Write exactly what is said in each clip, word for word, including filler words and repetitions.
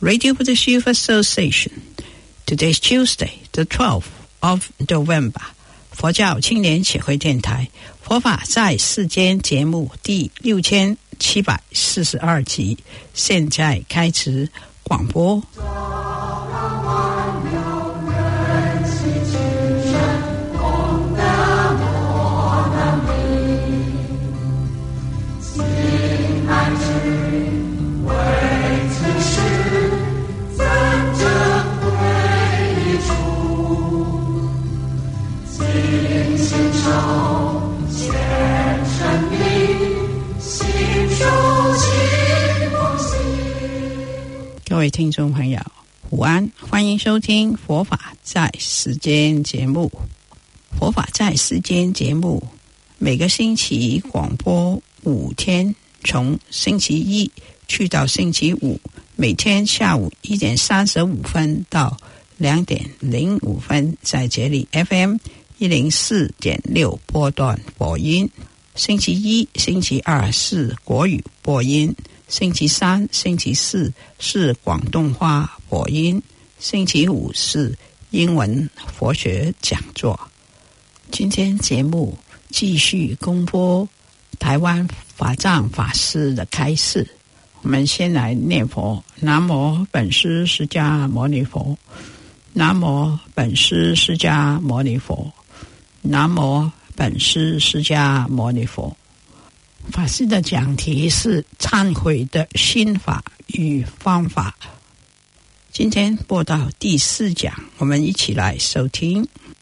Radio Buddhist Youth Association. Today is Tuesday, the twelfth of November. 佛教青年协会电台佛法在世间节目第六千七百四十二集，现在开始广播。各位听众朋友午安，欢迎收听佛法在世间节目。佛法在世间节目每个星期广播五天，从星期一去到星期五，每天下午一点三十五分到两点零五分，在这里 F M 一零四点六波段播音。星期一、星期二是国语播音，星期三、星期四是广东话播音，星期五是英文佛学讲座。今天节目继续公播台湾法藏法师的开示。我们先来念佛：南无本师释迦牟尼佛，南无本师释迦牟尼佛，南无本师释迦牟尼佛。法师的讲题是忏悔的心法与方法。今天播到第四讲，我们一起来收听。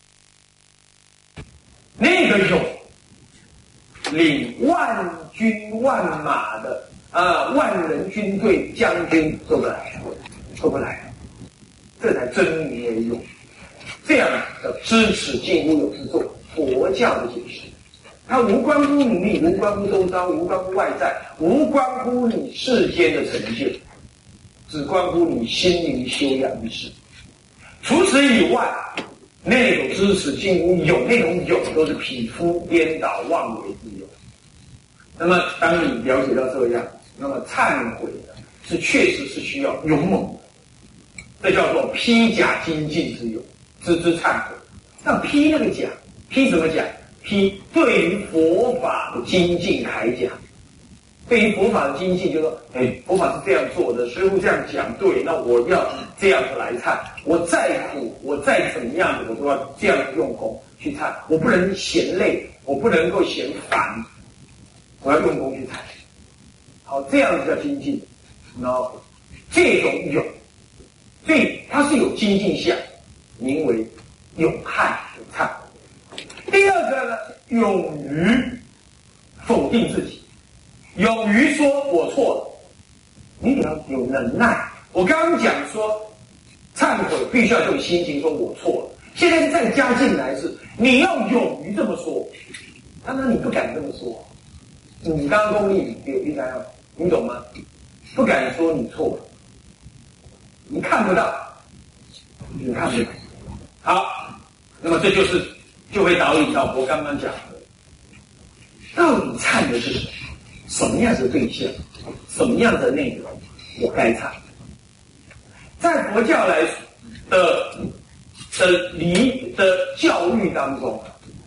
那个勇领万军万马的啊，万人军队将军做不来，做不来，这才真名为勇。这样的支持近乎有是做佛教的解释。它无关乎努力，无关乎周遭，无关乎外在，无关乎你世间的成就，只关乎你心灵修养的事。除此以外，那种支持近乎有那种有都是匹夫颠倒妄为之有。那么当你了解到这样，那么忏悔的是确实是需要勇猛的，这叫做披甲精进之勇，知之忏悔。那披那个甲，披什么甲？披对于佛法的精进铠甲，对于佛法的精进，就说，哎，佛法是这样做的，师父这样讲对，那我要这样子来忏。我再苦，我再怎么样的，我都要这样用功去忏。我不能嫌累，我不能够嫌烦，我要用功去忏。好，这样子叫精进。然后这种勇，所以它是有精进相，名为勇悍勇忏。第二个呢，勇于否定自己，勇于说我错了，你得要有能耐。我刚刚讲说，忏悔必须要这种心情，说我错了。现在再加进来是，你要勇于这么说。当然你不敢这么说，你当功力有第三样，你懂吗？不敢说你错了，你看不到，你看不到。好，那么这就是。就会导引到我刚刚讲的，到底忏的是什么？什么样的对象？什么样的内容？我该忏。在佛教来的的理的教育当中，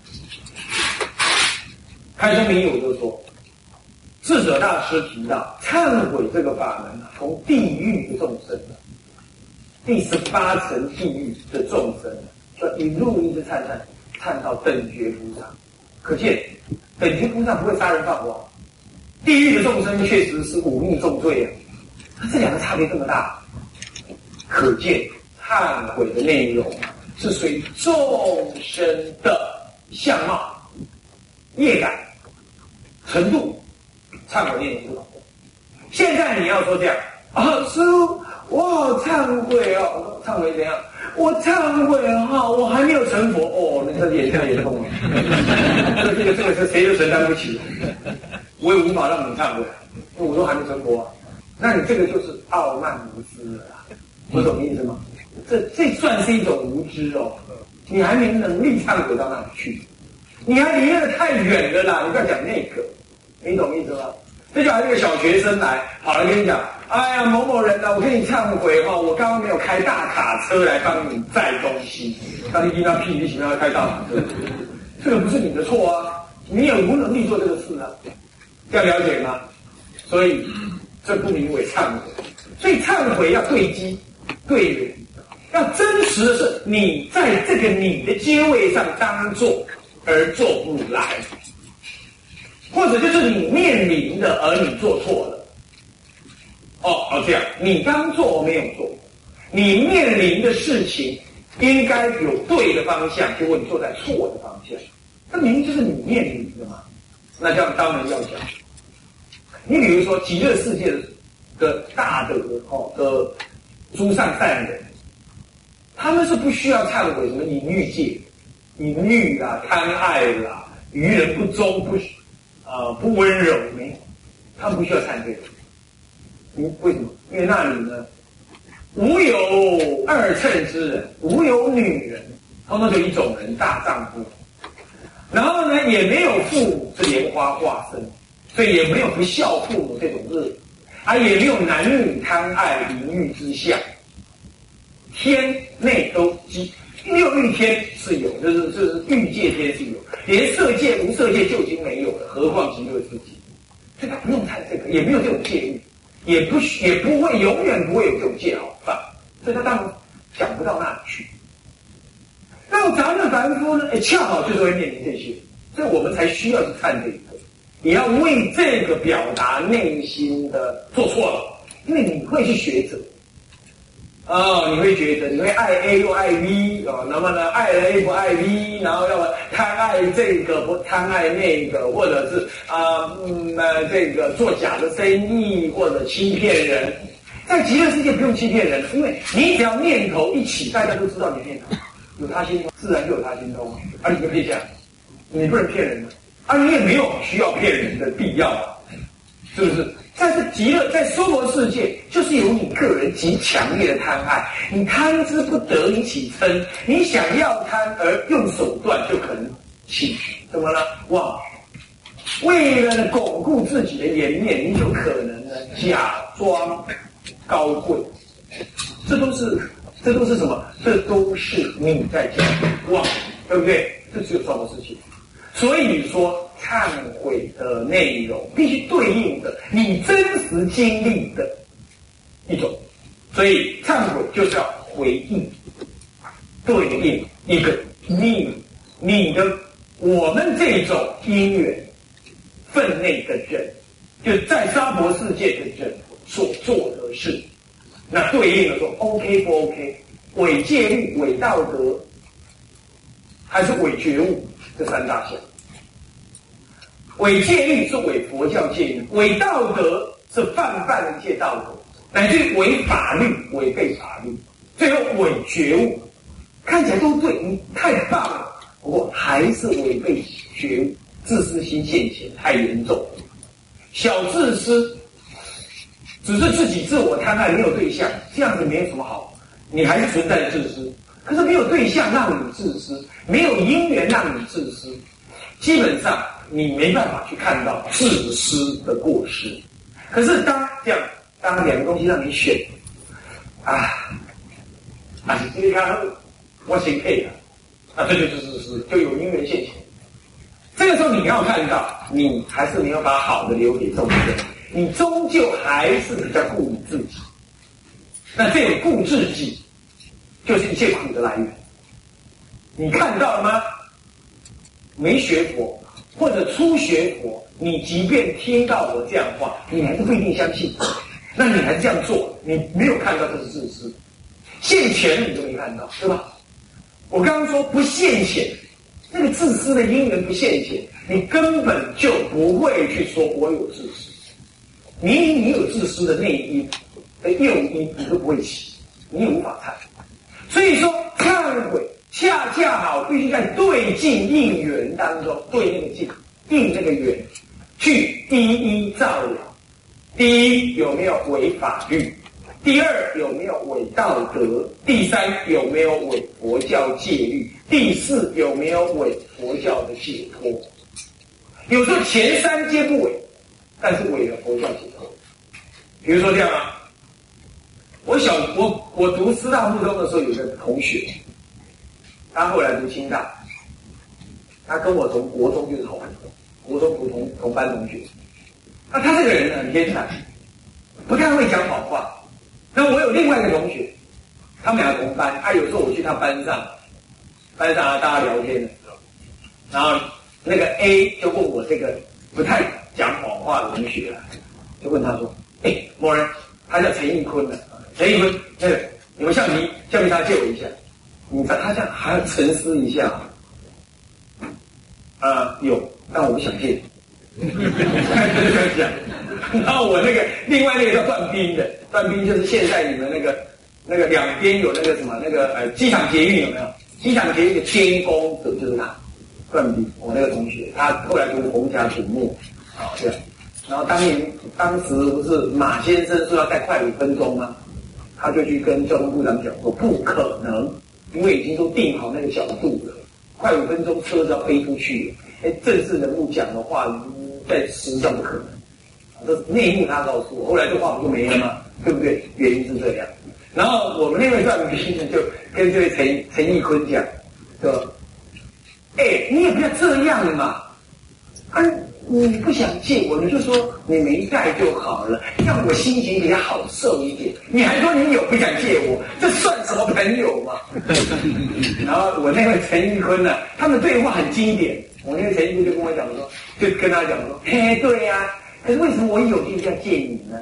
开宗明义我就说，智者大师提到忏悔这个法门，从地狱的众生，第十八层地狱的众生，就一路一直忏忏。看到等觉菩萨，可见等觉菩萨不会杀人放火，地狱的众生确实是忤逆重罪啊。那这两个差别这么大，可见忏悔的内容是随众生的相貌、业感、程度，忏悔内容是不同的。现在你要说这样啊，师父，我好忏悔哦，忏悔怎样？我忏悔哈，我还没有成佛哦，那这也太严重了。这这个这个是谁都承担不起，我也无法让你忏悔，因为我都还没成佛啊。那你这个就是傲慢无知了啦，你懂意思吗？这这算是一种无知哦，你还没能力忏悔到那里去，你还离那个太远了啦，你不要讲那个，你懂意思吗？ 这就好像一个小学生来，跑来跟你讲，哎呀，某某人呢、啊，我跟你忏悔哈、哦，我刚刚没有开大卡车来帮你载东西。当你听到屁屁奇妙要开大卡车，这个不是你的错啊，你有无能力做这个事啊，这样了解吗？所以这不名为忏悔。所以忏悔要对机对人，要真实的是你在这个你的阶位上当做而做不来，或者就是你面临的而你做错了。哦哦，这样你当做没有做，你面临的事情应该有对的方向，结果你做在错的方向，这明明就是你面临的嘛。那这样当然要讲。你比如说极乐世界的大德哦的诸上善人，他们是不需要忏悔什么淫欲戒、淫欲啦、贪爱啦、于人不忠、不呃不温柔，没有，他们不需要忏悔。嗯，为什么？因为那里呢，无有二乘之人，无有女人，通通就一种人，大丈夫。然后呢，也没有父母是莲花化身，所以也没有不孝父母这种恶，啊，也没有男女贪爱淫欲之相。天内都基六欲天是有，就是就是欲界天是有，连色界无色界就已经没有了，何况极乐世界？所以他不用看这个，也没有这种戒律，也不也不会永远不会有这种戒好犯，所以他当然讲不到那里去。那咱们凡夫呢，哎，恰好就是会面临这些，所以我们才需要去看这个，也要为这个表达内心的做错了，因为你会去学者。哦，你会觉得你会爱 A 又爱 B 哦，那么呢，爱了 A 不爱 B， 然后要么贪爱这个不贪爱那个，或者是啊、呃、嗯呃这个做假的生意或者欺骗人。在极乐世界不用欺骗人，因为你只要念头一起，大家都知道你念头有他心通，自然就有他心通，而你就可以这样，你不能骗人的，而你也没有需要骗人的必要啊，是不是？在这极乐，在娑婆世界，就是有你个人极强烈的贪爱，你贪之不得，你起嗔，你想要贪而用手段就可能起怎么了？哇！为了巩固自己的颜面，你有可能呢假装高贵，这都是这都是什么？这都是你在讲妄，对不对？这只有娑婆世界，所以说。忏悔的内容必须对应的你真实经历的一种，所以忏悔就是要回应，对应一个你你的我们这种因缘分内的人，就是在娑婆世界的人所做的事，那对应的说 OK 不 OK， 伪戒律、伪道德还是伪觉悟，这三大项。伪戒律是伪佛教戒律，伪道德是泛泛的一切道德，乃至于伪法律、违背法律，最后伪觉悟，看起来都对，你太棒了，不过还是违背觉悟，自私心现前，太严重了。小自私，只是自己自我贪爱，没有对象，这样子没有什么好，你还是存在自私。可是没有对象让你自私，没有因缘让你自私，基本上你没办法去看到自私的过失。可是当这样，当两个东西让你选，啊，啊，你看我先配的，啊，这就是自私，就有因缘现前。这个时候你要看到，你还是没有把好的留给众生，你终究还是比较顾你自己。那这种顾自己，就是一切苦的来源。你看到了吗？没学佛或者初学佛，你即便听到我这样话，你还是不一定相信。那你还是这样做，你没有看到这是自私，现前你都没看到，对吧？我刚刚说不现前，那个自私的因缘不现前，你根本就不会去说我有自私。你你有自私的内因的诱因，你都不会起，你也无法忏。所以说忏悔恰恰好必须在对境应缘当中，对那个境应那个缘去一一照料。第一，有没有违法律？第二，有没有违道德？第三，有没有违佛教戒律？第四，有没有违佛教的解脱？有时候前三皆不违， 但是伪的佛教解脱。比如说这样啊，我小我我读师大附中的时候，有个同学，他后来读清大，他跟我从国中就是好朋友，国中读同同班同学。那他这个人呢很天才，不太会讲好话。那我有另外一个同学，他们俩同班，啊，有时候我去他班上，班上啊大家聊天的时候，然后那个 A 就问我这个不太讲谎话的同学了，就问他说：“哎、欸，某人，他叫陈义坤的，陈义坤，那个你们橡皮橡皮擦借我一下。”你知道他这样还要沉思一下，啊、呃，有，但我不想借。就是这样讲。然后我那个另外那个叫段斌的，段斌就是现在你们那个那个两边有那个什么那个呃机场捷运有没有？机场捷运的监工者就是他，段斌，我那个同学，他后来读洪家土木，啊对。然后当年当时不是马先生说要带快五分钟吗？他就去跟交通部长讲说不可能，因为已经都定好那个角度了，快五分钟车子要飞出去了。哎，正式人物讲的话，在实际上不可能。这内幕他告诉我，后来这话不就没了吗？对不对？原因是这样。然后我们那位段兵呢，就跟这位陈陈义坤讲，说：“哎，你也不要这样嘛！啊，你不想借我，你就说你没带就好了，让我心情比较好受一点。你还说你有不想借我，这算什么朋友嘛？”然后我那位陈义坤呢，他们对话很经典。我那个陈义坤就跟我讲说，就跟他讲说：“嘿，对呀、啊。”可是为什么我有就一定要借你呢？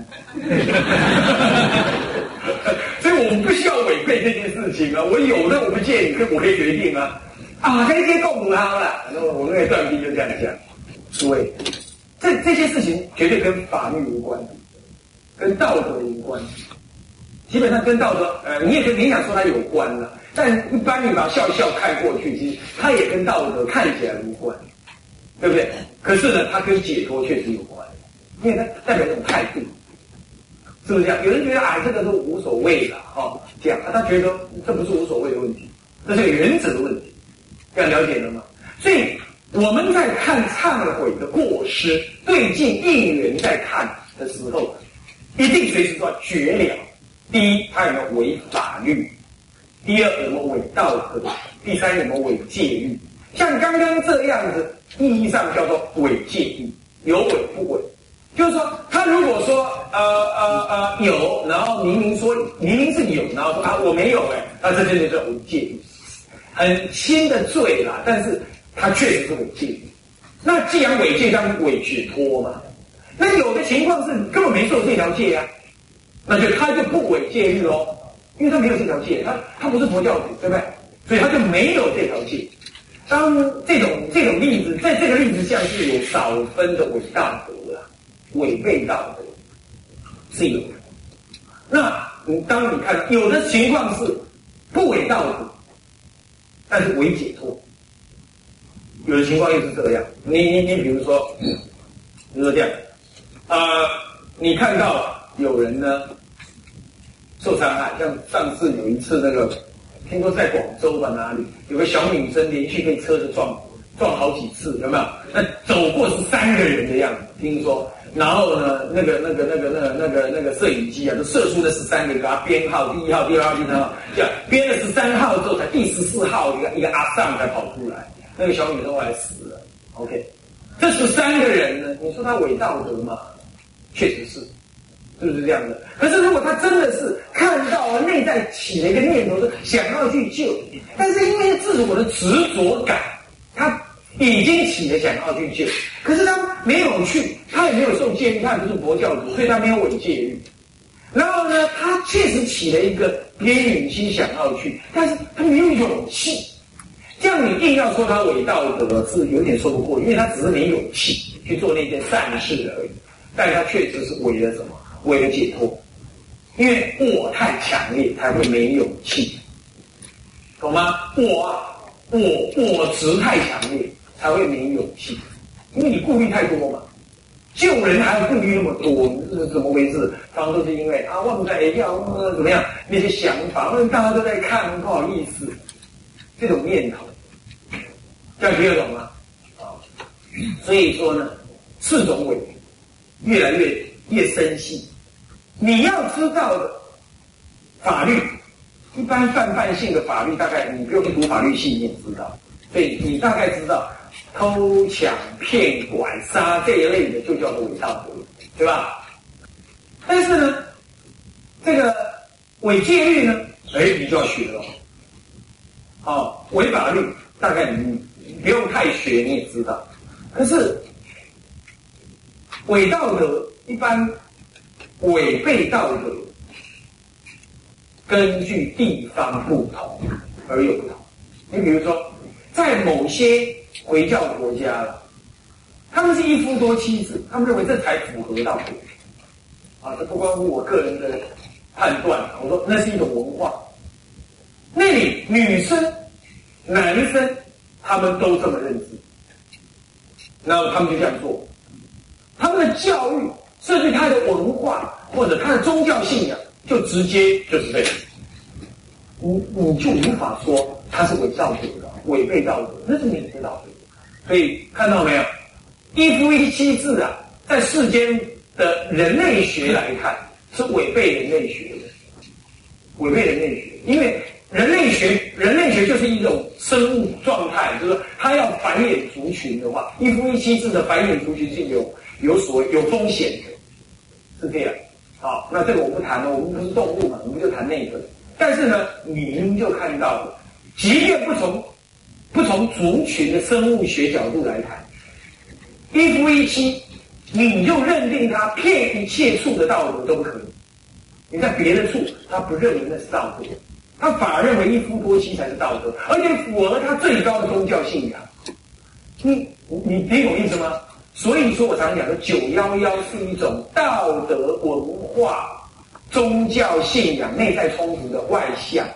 所以我们不需要违背这件事情啊！我有的我不借你，可我可以决定啊！啊，可以接共母汤了。然后我那个段兵就这样讲，诸位，这这些事情绝对跟法律无关，跟道德无关。基本上跟道德，呃，你也可以勉强说它有关了，但一般你把笑笑看过去，其实它也跟道德看起来无关，对不对？可是呢，它跟解脱确实有关。因为它代表一种态度，是不是这样？有人觉得啊，这个都无所谓了，哈、哦，这样，他觉得这不是无所谓的问题，这是个原则的问题，这样了解了吗？所以我们在看忏悔的过失，对境应缘在看的时候，一定随时都要觉了。第一，它有没有违法律；第二，有没有违道德；第三，有没有违戒律。像刚刚这样子，意义上叫做违戒律，有违不违。就是说，他如果说呃呃呃有，然后明明说明明是有，然后说啊我没有哎，那这真的是违戒律，很轻的罪啦，但是他确实是违戒律。那既然违戒，当然违解脱嘛。那有的情况是根本没受这条戒啊，那就他就不违戒律喽，因为他没有这条戒，他他不是佛教徒，对不对？所以他就没有这条戒。当这种这种例子，在这个例子下是有少分的违道德。违背道德是有的。那你当你看有的情况是不违道德，但是违解脱。有的情况又是这样。你你你比如说，比如说这样，呃，你看到有人呢受伤害，像上次有一次那个，听说在广州吧哪里，有个小女生连续被车子撞撞好几次，有没有？那走过是三个人的样子，听说。然后呢，那个、那个、那个、那个、那个、那个摄影机啊，就射出了十三个，给他编号，第一号、第二号、第三号，这样编了十三号之后，才第十四号一个一个阿尚才跑出来，那个小女生后来死了。OK， 这十三个人呢，你说他伪道德吗？确实是，是不是这样的？可是如果他真的是看到了内在起了一个念头，是想要去救，但是因为自我的执着感，他已经起了想要去救，可是他没有去，他也没有受戒律，他也不是佛教徒，所以他没有违戒律。然后呢，他确实起了一个边缘心想要去，但是他没有勇气。这样你硬要说他伪道德是有点说不过，因为他只是没勇气去做那件善事而已，但他确实是违了什么？违了解脱。因为我太强烈，才会没勇气，懂吗？我我我执太强烈，才会没勇气，因为你顾虑太多嘛。救人还要顾虑那么多，是怎么回事？常常都是因为啊，忘在要呃怎么样那些想法，大家都在看，不好意思，这种念头，这样听得懂吗？啊，所以说呢，四种伪， 越来越越深细。你要知道的法律，一般泛泛性的法律，大概你不用去读法律系，你也知道。所以你大概知道，偷抢、骗、拐、杀这一类的，就叫做伪道德，对吧？但是呢，这个伪戒律呢，哎，你就要学了。哦，违法律大概你不用太学，你也知道。可是伪道德一般违背道德，根据地方不同而有不同。你比如说，在某些回教国家了，他们是一夫多妻制，他们认为这才符合道德。啊，这不关乎我个人的判断，我说那是一种文化。那里女生、男生他们都这么认知，然后他们就这样做。他们的教育，甚至他的文化或者他的宗教信仰，就直接就是这样。你你就无法说他是伪道德的，违背道德，那是你的道德。所以看到没有，一夫一妻制啊，在世间的人类学来看，是违背人类学的，违背人类学，因为人类学，人类学就是一种生物状态，就是说它要繁衍族群的话，一夫一妻制的繁衍族群是有有所有风险的，是这样。好，那这个我不谈了，我们不是动物嘛，我们就谈那个。但是呢，您就看到了，即便不从不从族群的生物学角度来谈，一夫一妻，你就认定他骗一切处的道德都不可以。你在别的处，他不认为那是道德，他反而认为一夫多妻才是道德，而且符合他最高的宗教信仰。你你你懂意思吗？所以说我常讲的九一一是一种道德文化宗教信仰内在冲突的外向。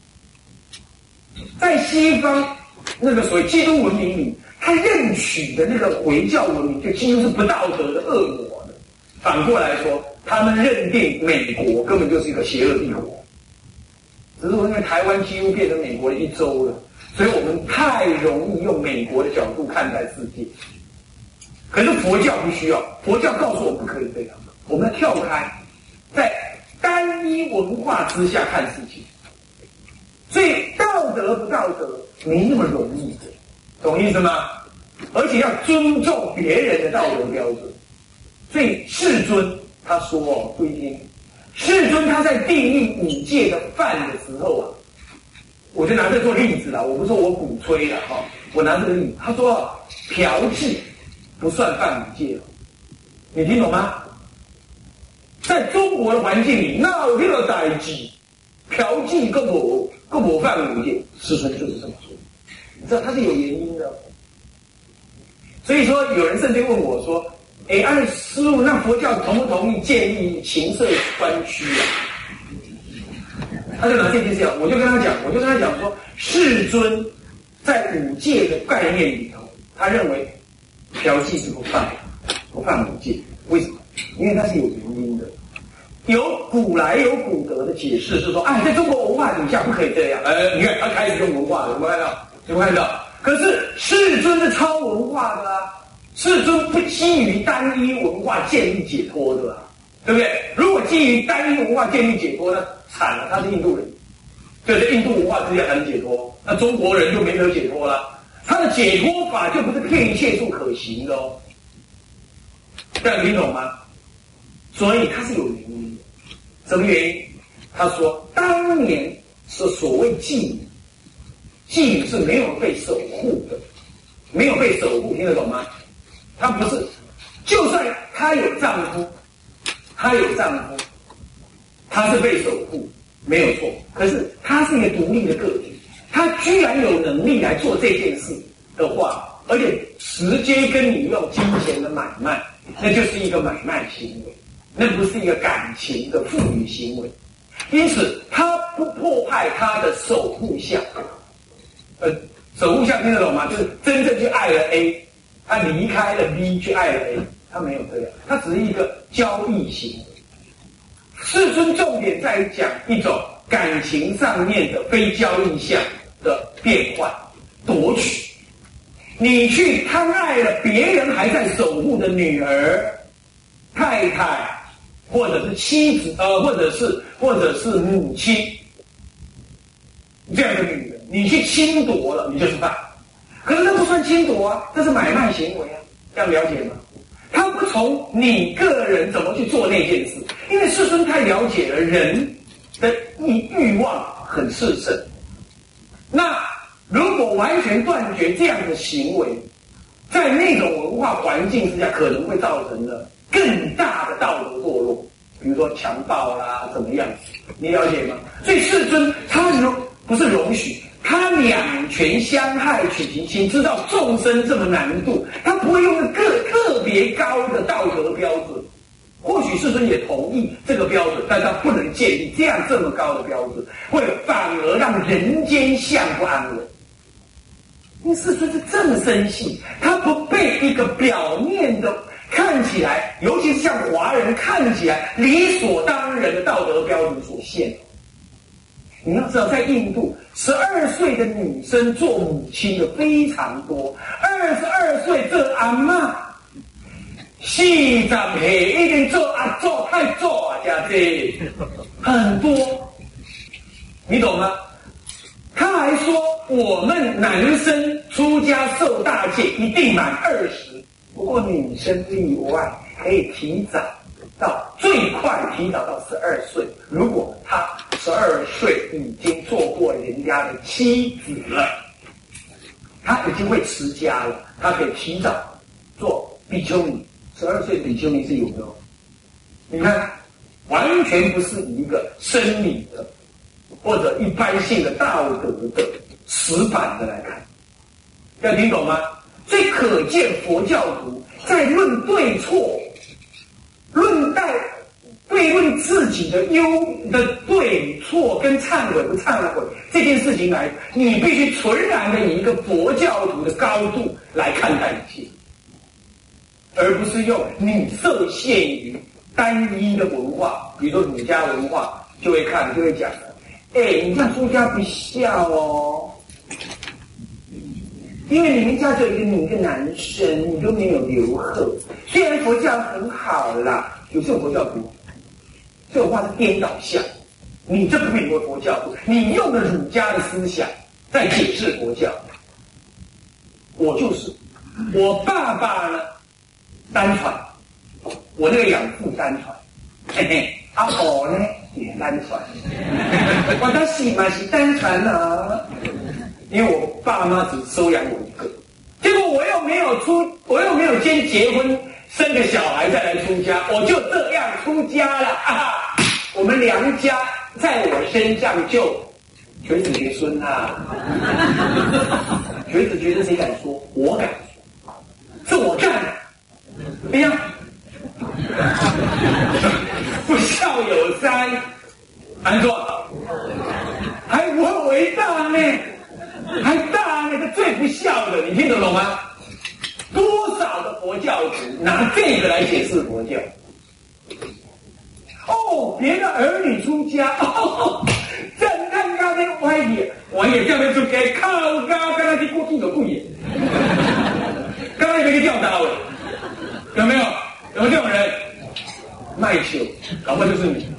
在西方那个所谓基督文明里，他认取的那个回教文明就几乎是不道德的恶魔的。反过来说，他们认定美国根本就是一个邪恶帝国，只是因为台湾几乎变成美国的一州了，所以我们太容易用美国的角度看待世界。可是佛教不需要，佛教告诉我们不可以这样，我们要跳开，在单一文化之下看事情。所以道德不道德没那么容易，懂意思吗？而且要尊重别人的道德标准。所以世尊他说哦，注意听，世尊他在定义五戒的犯的时候啊，我就拿这做例子啦，我不是说我鼓吹了哈，我拿这个例子，他说嫖妓不算犯五戒，你听懂吗？在中国的环境里，闹这个代志，嫖妓更不更不犯五戒，世尊就是这么说，你知道他是有原因的。所以说，有人甚至问我说：“哎，按师父，那佛教同不同意建立情色专区啊？”他就拿这件事讲，我就跟他讲，我就跟他讲说，世尊在五戒的概念里头，他认为嫖妓是不犯不犯五戒，为什么？因为它是有原因的。有古来有古德的解释是说，哎，在中国文化底下不可以这样。呃，你看他开始用文化了，有没有看到？有没有看到？可是世尊是超文化的啊，世尊不基于单一文化建立解脱的啊，对不对？如果基于单一文化建立解脱，那惨了，他是印度人，对，在印度文化之下才能解脱，那中国人就没得解脱了。他的解脱法就不是骗一切处可行的哦，这样听懂吗？所以他是有原因的。什么原因？他说当年是所谓妓女，妓女是没有被守护的，没有被守护，听得懂吗？她不是，就算她有丈夫，她有丈夫，她是被守护，没有错。可是她是一个独立的个体，她居然有能力来做这件事的话，而且直接跟你用金钱的买卖，那就是一个买卖行为，那不是一个感情的赋予行为。因此，她不破坏她的守护相。呃，守护相听得懂吗？就是真正去爱了 A， 他离开了 B 去爱了 A， 他没有这样，他只是一个交易行为。世尊重点在于讲一种感情上面的非交易相的变换、夺取。你去贪爱了别人还在守护的女儿， 太太，或者是妻子，呃，或者是或者是母亲，这样的女人，你去侵夺了，你就是犯。可是那不算侵夺啊，这是买卖行为啊，这样了解吗？他不从你个人怎么去做那件事，因为世尊太了解了人的欲欲望很炽盛。那如果完全断绝这样的行为，在那种文化环境之下，可能会造成了更大的道德堕落，比如说强暴啦，怎么样？你了解吗？所以世尊他容不是容许，他两全相害取其轻，知道众生这么难度，他不会用个特别高的道德标准。或许世尊也同意这个标准，但他不能建立这样这么高的标准，会反而让人间相不安稳。因为世尊是这么深细，他不被一个表面的看起来，尤其是像华人看起来理所当然的道德标准所限。你要知道，在印度，十二岁的女生做母亲的非常多，二十二岁做阿嬷，四十岁一定做阿祖太祖啊，家这很多，你懂吗？他还说，我们男生出家受大戒一定满二十，不过女生例外，可以提早到，最快提早到十二岁。如果他十二岁已经做过人家的妻子了，他已经会持家了，他可以提早做比丘尼。十二岁比丘尼是有的哦。你看，完全不是一个生理的或者一般性的道德的死板的来看，要听懂吗？所以可见佛教徒在论对错、论道、对论自己的优的对与错跟忏悔不忏悔这件事情来，你必须纯然的以一个佛教徒的高度来看待一切，而不是用你受限于单一的文化，比如说儒家文化就会看就会讲，哎、欸，你这样出家不孝哦，因为你们家只有一个你一个男生，你都没有留后。虽然佛教很好啦，有这种佛教徒，这种话是颠倒相。你这不配为佛教徒，你用了儒家的思想在解释佛教。我就是，我爸爸呢单传，我那个养父单传，嘿嘿，阿婆呢也单传，我当时嘛是单传啊。因为我爸妈只收养我一个，结果我又没有出，我又没有先结婚生个小孩再来出家，我就这样出家了啊！我们娘家在我身上就绝子绝孙啊！绝子绝孙谁敢说？我敢说，是我干的。哎呀，不孝有三，安坐，还无后为大呢。还大那个最不孝的，你听得懂吗？多少的佛教徒拿这个来解释佛教？哦，别的儿女出家，哦，正看到那个歪眼，歪眼叫他出家，靠高，跟他去过去的贵眼。刚刚有一个吊打我，有没有？有没有这种人？卖球，搞不好就是你，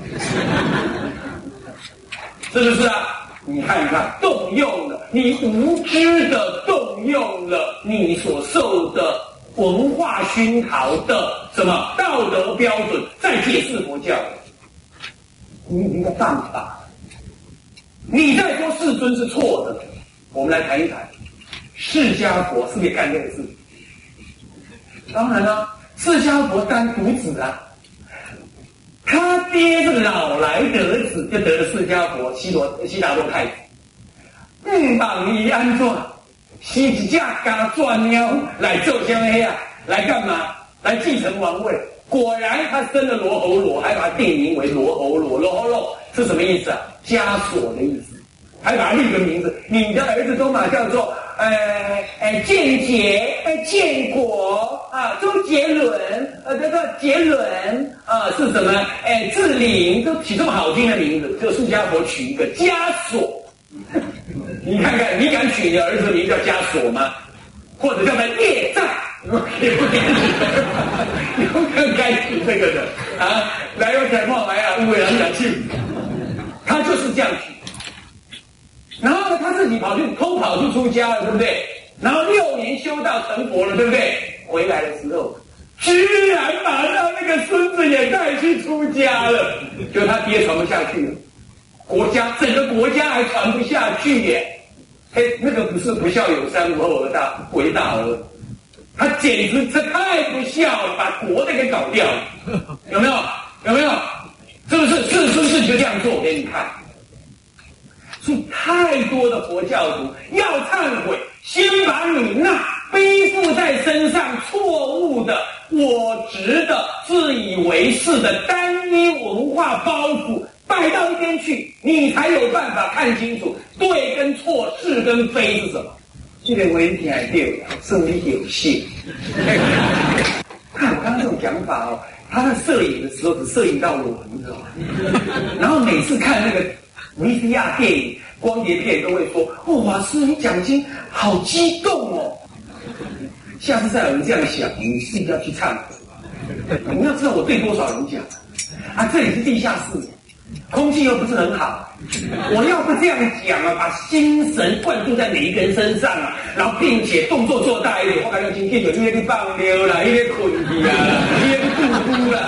是不是啊？你看看，动用了你无知的动用了你所受的文化熏陶的什么道德标准，在解释佛教，你已经在犯法。你在说世尊是错的，我们来谈一谈，释迦佛是不是也干这个事？当然了，释迦佛当独子啊。他爹是老来得子，就得了释迦佛悉罗悉达多太子。嗯，榜一安坐，西几架嘎转喵来做香黑啊，来干嘛？来继承王位。果然他生了罗侯罗，还把他定名为罗侯罗。罗侯罗是什么意思啊？枷锁的意思。还把他立个名字，你的儿子都嘛叫做呃呃建杰呃建国啊，周杰伦呃这个杰伦啊是什么？哎、呃，志玲都起这么好听的名字，就释迦佛取一个枷锁。你看看，你敢取你的儿子名叫枷锁吗？或者叫他业障？ 有更该死这个的啊！来有感冒来啊，误会人讲气，他就是这样去。然后呢，他自己跑去偷跑去出家了，对不对？然后六年修道成佛了，对不对？回来的时候，居然把他那个孙子也带去出家了，就他爹传不下去了，国家整个国家还传不下去耶！嘿，那个不是不孝有三，无后而大为大儿。他简直这太不孝了，把国都给搞掉了，有没有？有没有？是不是？是是不是就这样做给你看？所以太多的佛教徒要忏悔，先把你那背负在身上错误的、我执的、自以为是的单一文化包袱摆到一边去，你才有办法看清楚对跟错、是跟非是什么。这个问题还对，胜利有限。看我刚刚这种讲法哦，他在摄影的时候只摄影到我，你知道吗？然后每次看那个 V C R 电影、光碟片都会说：“哦，法师你讲经好激动哦。”下次再有人这样想，你是要去忏悔。你要知道我对多少人讲啊，这里是地下室。空气又不是很好，我要不这样讲啊，把心神灌注在每一个人身上啊，然后并且动作做大一点，我感觉今天有一些放溜啦，一些困去啊，一些咕咕啦。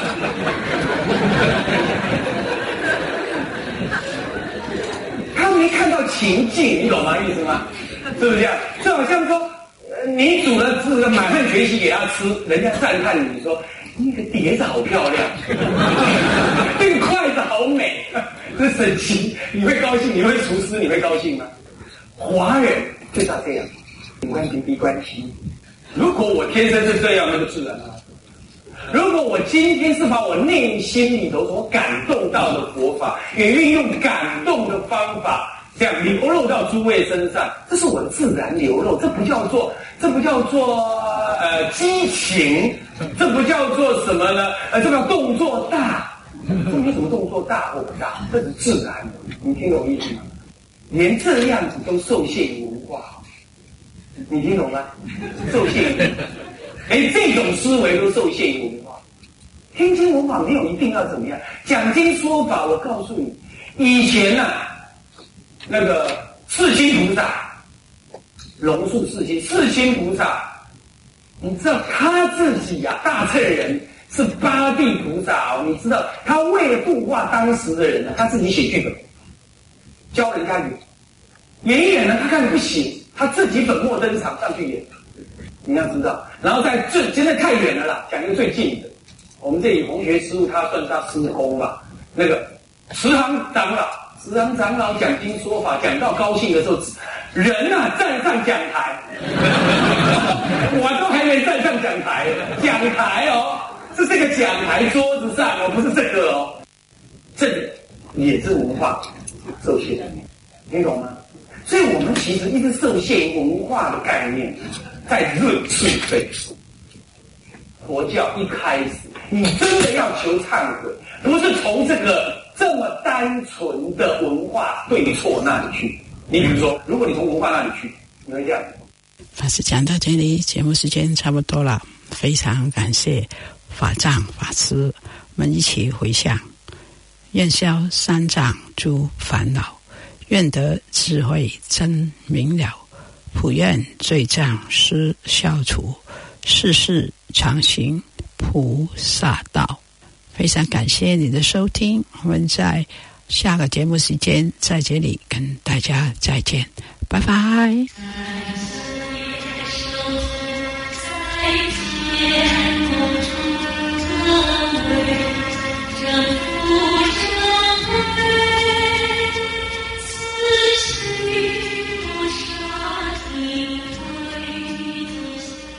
他没看到情境，你懂吗？意思吗？是不是这样？就好像说，你煮了这个满汉全席给他吃，人家赞叹你说。那个碟子好漂亮，那个筷子好美，这神奇，你会高兴？你会厨师，你会高兴吗？华人就是要这样，有关系没关系。如果我天生是这样，那就自然了。如果我今天是把我内心里头所感动到的佛法，也运用感动的方法，这样流露到诸位身上，这是我的自然流露，这不叫做，这不叫做呃激情。这不叫做什么呢？呃，这叫动作大。这没什么动作大或不大，这是自然的。你听懂意思吗？连这样子都受限于文化，你听懂吗？受限于，连这种思维都受限于文化。听经文法没有一定要怎么样，讲经说法，我告诉你，以前啊，那个世亲菩萨，龙树世亲，世亲菩萨。你知道他自己呀、啊，大乘人是八地菩萨哦。你知道他为了度化当时的人呢，他自己写剧本，教人家演，演一演呢，他看不行，他自己粉墨登场上去演。你要知道，然后在最真的太远了啦，讲一个最近的，我们这里弘学师父他算是他师公吧，那个慈航长老，慈航长老讲经说法，讲到高兴的时候，人啊站上讲台。我都还没站上讲台，讲台哦，是这个讲台桌子上哦，不是这个哦，这个也是文化受限，你懂吗？所以我们其实一直受限于文化的概念，在论是非。佛教一开始，你真的要求忏悔，不是从这个这么单纯的文化对错那里去。你比如说，如果你从文化那里去，你会这样。 法师讲到这里，节目时间差不多了，非常感谢法藏法师，我们一起回向，愿消三障诸烦恼，愿得智慧真明了，普愿罪障施消除，世世常行菩萨道。非常感谢你的收听，我们在下个节目时间在这里跟大家再见，拜拜。